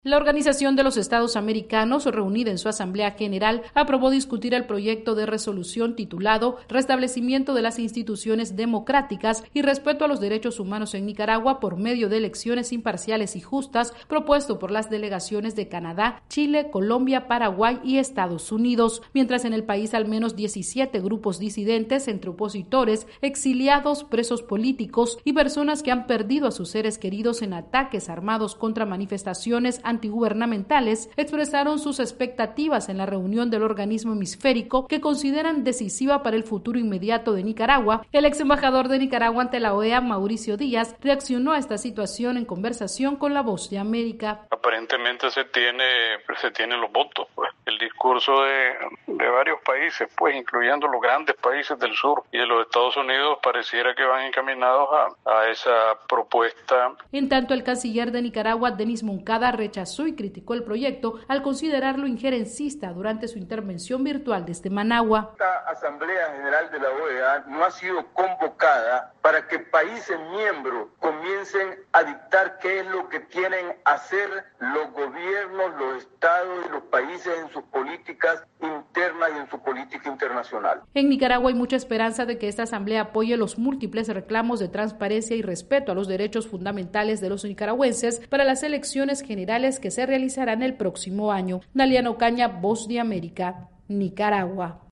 La Organización de los Estados Americanos, reunida en su Asamblea General, aprobó discutir el proyecto de resolución titulado Restablecimiento de las instituciones democráticas y respeto a los derechos humanos en Nicaragua por medio de elecciones imparciales y justas, propuesto por las delegaciones de Canadá, Chile, Colombia, Paraguay y Estados Unidos. Mientras en el país al menos 17 grupos disidentes entre opositores, exiliados, presos políticos y personas que han perdido a sus seres queridos en ataques armados contra manifestaciones antigubernamentales expresaron sus expectativas en la reunión del organismo hemisférico que consideran decisiva para el futuro inmediato de Nicaragua. El ex embajador de Nicaragua ante la OEA, Mauricio Díaz, reaccionó a esta situación en conversación con La Voz de América. Aparentemente se tienen los votos, pues. El discurso de varios países, pues, incluyendo los grandes países del sur y de los Estados Unidos, pareciera que van encaminados a esa propuesta. En tanto, el canciller de Nicaragua, Denis Moncada, rechazó y criticó el proyecto al considerarlo injerencista durante su intervención virtual desde Managua. Esta Asamblea General de la OEA no ha sido convocada para que países miembros comiencen a dictar qué es lo que tienen que hacer los gobiernos, los estados y los países en sus políticas internas y en su política internacional. En Nicaragua hay mucha esperanza de que esta asamblea apoye los múltiples reclamos de transparencia y respeto a los derechos fundamentales de los nicaragüenses para las elecciones generales que se realizarán el próximo año. Naliana Ocaña, Voz de América, Nicaragua.